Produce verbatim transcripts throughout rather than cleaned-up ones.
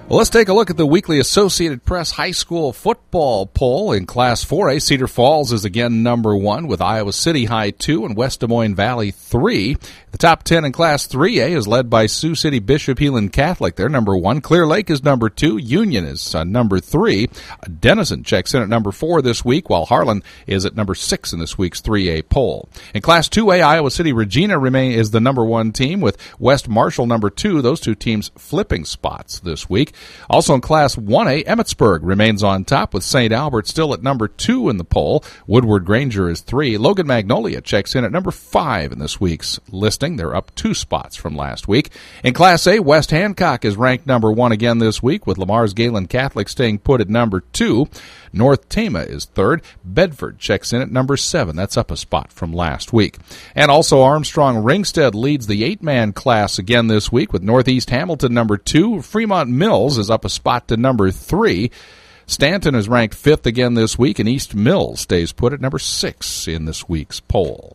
Well, let's take a look at the weekly Associated Press high school football poll. In Class four A, Cedar Falls is again number one with Iowa City High two and West Des Moines Valley three. The top ten in Class three A is led by Sioux City Bishop Heelan Catholic. They're number one. Clear Lake is number two. Union is uh, number three. Denison checks in at number four this week, while Harlan is at number six in this week's three A poll. In Class two A, Iowa City Regina remain is the number one team with West Marshall number two. Those two teams flipping spots this week. Also in Class one A, Emmitsburg remains on top with Saint Albert still at number two in the poll. Woodward Granger is three. Logan Magnolia checks in at number five in this week's listing. They're up two spots from last week. In Class A, West Hancock is ranked number one again this week with Lamar's Galen Catholic staying put at number two. North Tama is third. Bedford checks in at number seven. That's up a spot from last week. And also Armstrong Ringstead leads the eight-man class again this week with Northeast Hamilton number two. Fremont Mills is up a spot to number three. Stanton is ranked fifth again this week, and East Mills stays put at number six in this week's poll.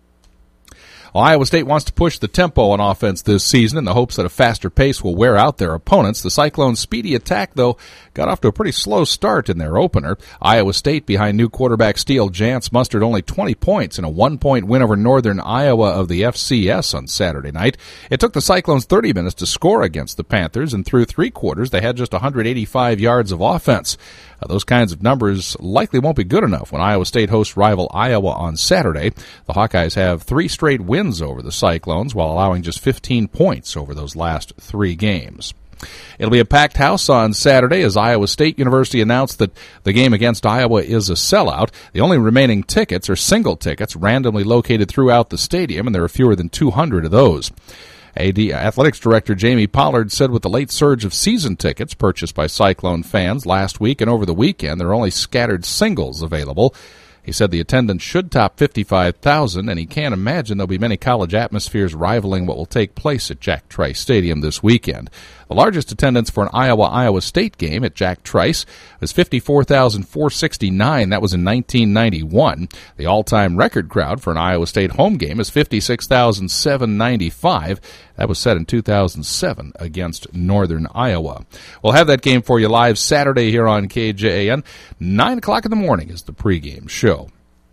Well, Iowa State wants to push the tempo on offense this season in the hopes that a faster pace will wear out their opponents. The Cyclones' speedy attack, though, got off to a pretty slow start in their opener. Iowa State, behind new quarterback Steele Jantz, mustered only twenty points in a one-point win over Northern Iowa of the F C S on Saturday night. It took the Cyclones thirty minutes to score against the Panthers, and through three quarters, they had just one hundred eighty-five yards of offense. Uh, those kinds of numbers likely won't be good enough when Iowa State hosts rival Iowa on Saturday. The Hawkeyes have three straight wins over the Cyclones while allowing just fifteen points over those last three games. It'll be a packed house on Saturday as Iowa State University announced that the game against Iowa is a sellout. The only remaining tickets are single tickets randomly located throughout the stadium, and there are fewer than two hundred of those. A D Athletics Director Jamie Pollard said with the late surge of season tickets purchased by Cyclone fans last week and over the weekend, there are only scattered singles available. He said the attendance should top fifty-five thousand, and he can't imagine there'll be many college atmospheres rivaling what will take place at Jack Trice Stadium this weekend. The largest attendance for an Iowa-Iowa State game at Jack Trice was fifty-four thousand four hundred sixty-nine. That was in nineteen ninety-one. The all-time record crowd for an Iowa State home game is fifty-six thousand seven hundred ninety-five. That was set in two thousand seven against Northern Iowa. We'll have that game for you live Saturday here on K J A N. nine o'clock in the morning is the pregame show.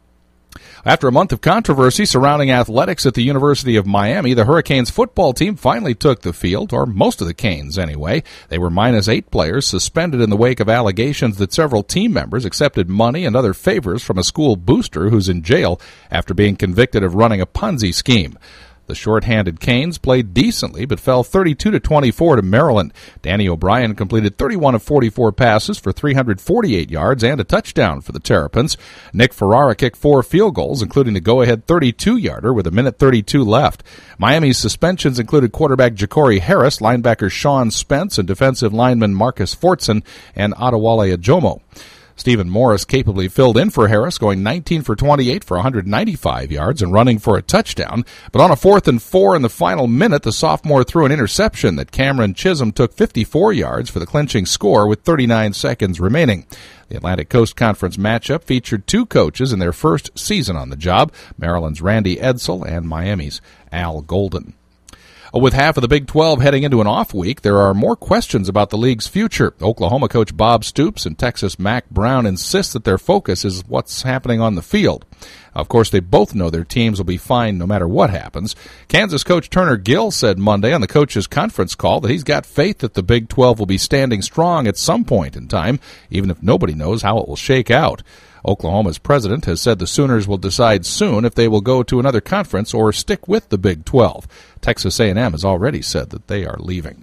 After a month of controversy surrounding athletics at the University of Miami, the Hurricanes football team finally took the field, or most of the Canes anyway. They were minus eight players suspended in the wake of allegations that several team members accepted money and other favors from a school booster who's in jail after being convicted of running a Ponzi scheme. The short-handed Canes played decently but fell thirty-two to twenty-four to Maryland. Danny O'Brien completed thirty-one of forty-four passes for three hundred forty-eight yards and a touchdown for the Terrapins. Nick Ferrara kicked four field goals, including the go-ahead thirty-two-yarder with a minute thirty-two left. Miami's suspensions included quarterback Ja'Cory Harris, linebacker Sean Spence, and defensive lineman Marcus Fortson and Adewale Ajomo. Stephen Morris capably filled in for Harris, going nineteen for twenty-eight for one hundred ninety-five yards and running for a touchdown. But on a fourth and four in the final minute, the sophomore threw an interception that Cameron Chisholm took fifty-four yards for the clinching score with thirty-nine seconds remaining. The Atlantic Coast Conference matchup featured two coaches in their first season on the job, Maryland's Randy Edsall and Miami's Al Golden. With half of the Big twelve heading into an off week, there are more questions about the league's future. Oklahoma coach Bob Stoops and Texas Mac Brown insist that their focus is what's happening on the field. Of course, they both know their teams will be fine no matter what happens. Kansas coach Turner Gill said Monday on the coaches' conference call that he's got faith that the Big twelve will be standing strong at some point in time, even if nobody knows how it will shake out. Oklahoma's president has said the Sooners will decide soon if they will go to another conference or stick with the Big twelve. Texas A and M has already said that they are leaving.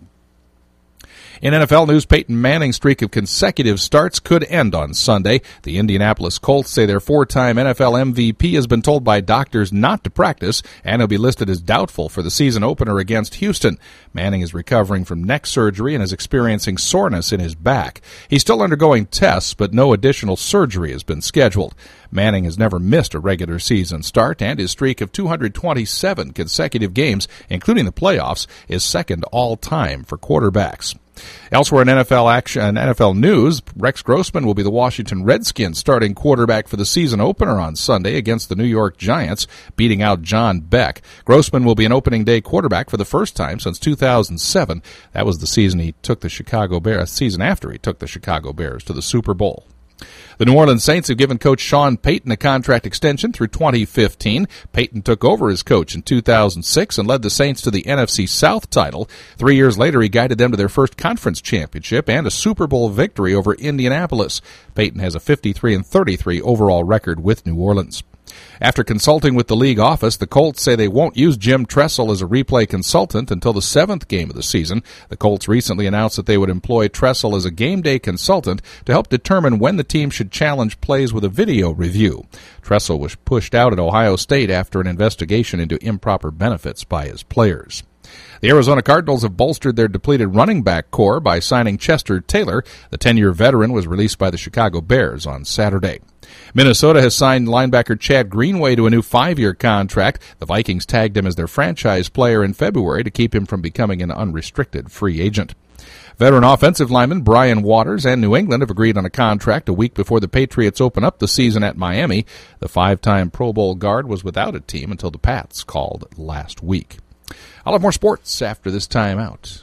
In N F L news, Peyton Manning's streak of consecutive starts could end on Sunday. The Indianapolis Colts say their four-time N F L M V P has been told by doctors not to practice, and he'll be listed as doubtful for the season opener against Houston. Manning is recovering from neck surgery and is experiencing soreness in his back. He's still undergoing tests, but no additional surgery has been scheduled. Manning has never missed a regular season start, and his streak of two hundred twenty-seven consecutive games, including the playoffs, is second all-time for quarterbacks. Elsewhere in N F L action and N F L news, Rex Grossman will be the Washington Redskins starting quarterback for the season opener on Sunday against the New York Giants, beating out John Beck. Grossman will be an opening day quarterback for the first time since two thousand seven. That was the season he took the Chicago Bears, season after he took the Chicago Bears to the Super Bowl. The New Orleans Saints have given coach Sean Payton a contract extension through twenty fifteen. Payton took over as coach in two thousand six and led the Saints to the N F C South title. Three years later, he guided them to their first conference championship and a Super Bowl victory over Indianapolis. Payton has a fifty-three and thirty-three overall record with New Orleans. After consulting with the league office, the Colts say they won't use Jim Tressel as a replay consultant until the seventh game of the season. The Colts recently announced that they would employ Tressel as a game day consultant to help determine when the team should challenge plays with a video review. Tressel was pushed out at Ohio State after an investigation into improper benefits by his players. The Arizona Cardinals have bolstered their depleted running back core by signing Chester Taylor. The ten-year veteran was released by the Chicago Bears on Saturday. Minnesota has signed linebacker Chad Greenway to a new five-year contract. The Vikings tagged him as their franchise player in February to keep him from becoming an unrestricted free agent. Veteran offensive lineman Brian Waters and New England have agreed on a contract a week before the Patriots open up the season at Miami. The five-time Pro Bowl guard was without a team until the Pats called last week. I'll have more sports after this timeout.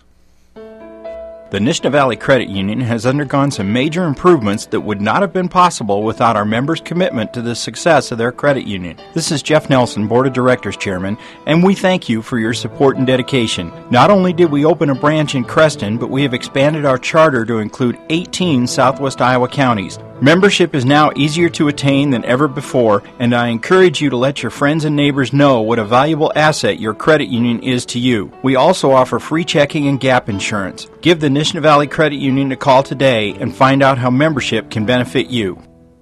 The Nishna Valley Credit Union has undergone some major improvements that would not have been possible without our members' commitment to the success of their credit union. This is Jeff Nelson, Board of Directors Chairman, and we thank you for your support and dedication. Not only did we open a branch in Creston, but we have expanded our charter to include eighteen Southwest Iowa counties. Membership is now easier to attain than ever before, and I encourage you to let your friends and neighbors know what a valuable asset your credit union is to you. We also offer free checking and gap insurance. Give the Nishna Valley Credit Union a call today and find out how membership can benefit you.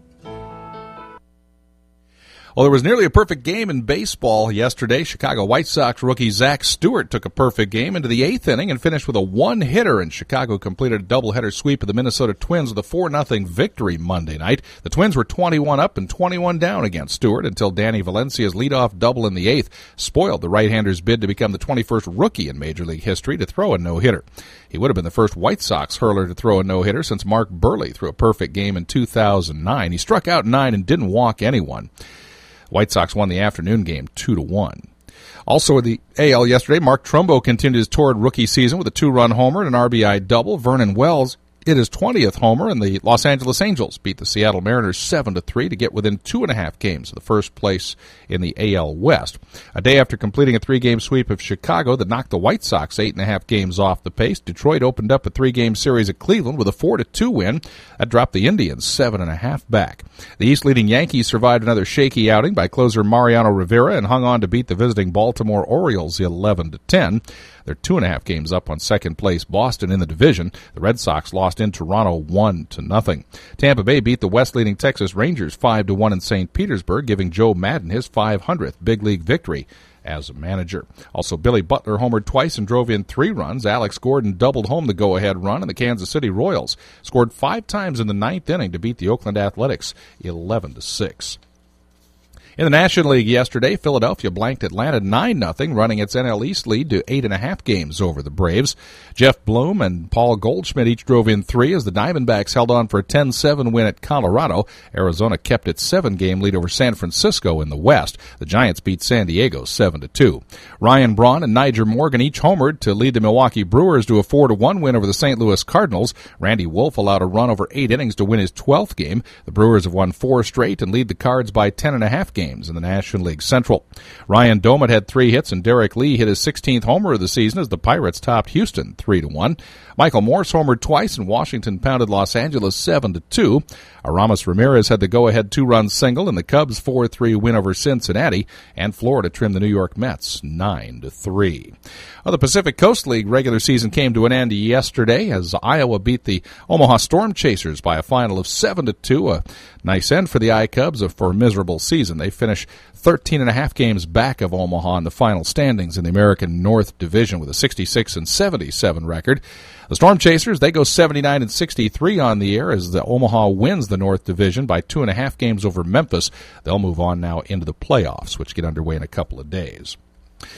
Well, there was nearly a perfect game in baseball yesterday. Chicago White Sox rookie Zach Stewart took a perfect game into the eighth inning and finished with a one-hitter, and Chicago completed a doubleheader sweep of the Minnesota Twins with a four nothing victory Monday night. The Twins were twenty-one up and twenty-one down against Stewart until Danny Valencia's leadoff double in the eighth spoiled the right-hander's bid to become the twenty-first rookie in Major League history to throw a no-hitter. He would have been the first White Sox hurler to throw a no-hitter since Mark Burley threw a perfect game in two thousand nine. He struck out nine and didn't walk anyone. White Sox won the afternoon game two to one. Also in the A L yesterday, Mark Trumbo continued his torrid rookie season with a two-run homer and an R B I double. Vernon Wells hit his twentieth homer, and the Los Angeles Angels beat the Seattle Mariners seven to three to get within two and a half games of the first place in the A L West. A day after completing a three-game sweep of Chicago that knocked the White Sox eight and a half games off the pace, Detroit opened up a three-game series at Cleveland with a four to two win. That dropped the Indians seven and a half back. The East-leading Yankees survived another shaky outing by closer Mariano Rivera and hung on to beat the visiting Baltimore Orioles eleven to ten. They're two and a half games up on second-place Boston in the division. The Red Sox lost in Toronto one to nothing. Tampa Bay beat the West-leading Texas Rangers five to one in Saint Petersburg, giving Joe Madden his five hundredth big league victory as a manager. Also, Billy Butler homered twice and drove in three runs. Alex Gordon doubled home the go-ahead run, and the Kansas City Royals scored five times in the ninth inning to beat the Oakland Athletics eleven to six. In the National League yesterday, Philadelphia blanked Atlanta nine nothing, running its N L East lead to eight and a half games over the Braves. Jeff Bloom and Paul Goldschmidt each drove in three as the Diamondbacks held on for a ten seven win at Colorado. Arizona kept its seven-game lead over San Francisco in the West. The Giants beat San Diego seven to two. Ryan Braun and Niger Morgan each homered to lead the Milwaukee Brewers to a four to one win over the Saint Louis Cardinals. Randy Wolf allowed a run over eight innings to win his twelfth game. The Brewers have won four straight and lead the Cards by ten and a half games in the National League Central. Ryan Doumit had three hits, and Derek Lee hit his sixteenth homer of the season as the Pirates topped Houston three to one. Michael Morse homered twice, and Washington pounded Los Angeles seven to two. Aramis Ramirez had the go-ahead two-run single in the Cubs' four three win over Cincinnati, and Florida trimmed the New York Mets nine to three. Well, the Pacific Coast League regular season came to an end yesterday as Iowa beat the Omaha Storm Chasers by a final of seven to two. A nice end for the I-Cubs for a miserable season. They finished thirteen and a half games back of Omaha in the final standings in the American North Division with a sixty-six and seventy-seven record. The Storm Chasers, they go seventy-nine and sixty-three on the year as the Omaha wins the North Division by two and a half games over Memphis. They'll move on now into the playoffs, which get underway in a couple of days.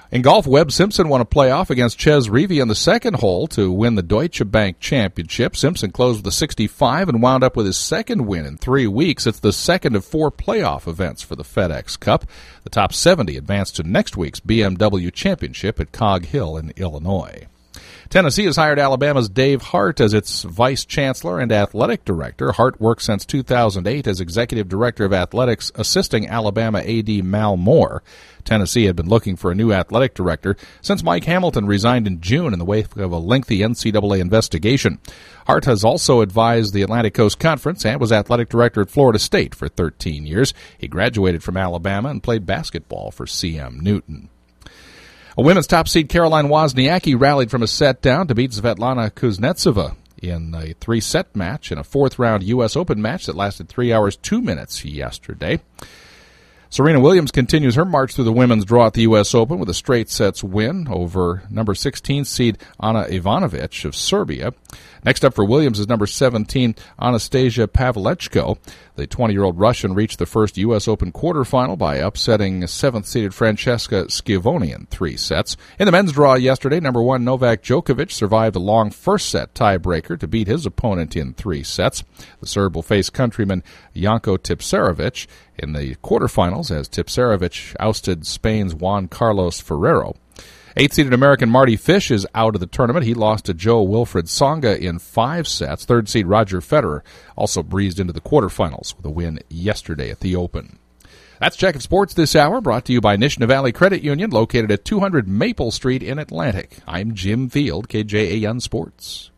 In golf, Webb Simpson won a playoff against Ches Reavie in the second hole to win the Deutsche Bank Championship. Simpson closed with a sixty-five and wound up with his second win in three weeks. It's the second of four playoff events for the FedEx Cup. The top seventy advanced to next week's B M W Championship at Cog Hill in Illinois. Tennessee has hired Alabama's Dave Hart as its vice chancellor and athletic director. Hart worked since two thousand eight as executive director of athletics, assisting Alabama A D Mal Moore. Tennessee had been looking for a new athletic director since Mike Hamilton resigned in June in the wake of a lengthy N C double A investigation. Hart has also advised the Atlantic Coast Conference and was athletic director at Florida State for thirteen years. He graduated from Alabama and played basketball for C M Newton. A women's top seed, Caroline Wozniacki, rallied from a set down to beat Svetlana Kuznetsova in a three-set match in a fourth-round U S Open match that lasted three hours, two minutes yesterday. Serena Williams continues her march through the women's draw at the U S Open with a straight sets win over number sixteen seed Ana Ivanovic of Serbia. Next up for Williams is number seventeen Anastasia Pavlyuchenkova. The twenty-year-old Russian reached the first U S Open quarterfinal by upsetting seventh-seeded Francesca Schiavone in three sets. In the men's draw yesterday, number one Novak Djokovic survived a long first-set tiebreaker to beat his opponent in three sets. The Serb will face countryman Janko Tipsarevic in the quarterfinals as Tipsarevic ousted Spain's Juan Carlos Ferrero. Eighth-seeded American Marty Fish is out of the tournament. He lost to Joe Wilfred Tsonga in five sets. Third seed Roger Federer also breezed into the quarterfinals with a win yesterday at the Open. That's Check of Sports this hour, brought to you by Nishna Valley Credit Union, located at two hundred Maple Street in Atlantic. I'm Jim Field, K J A N Sports.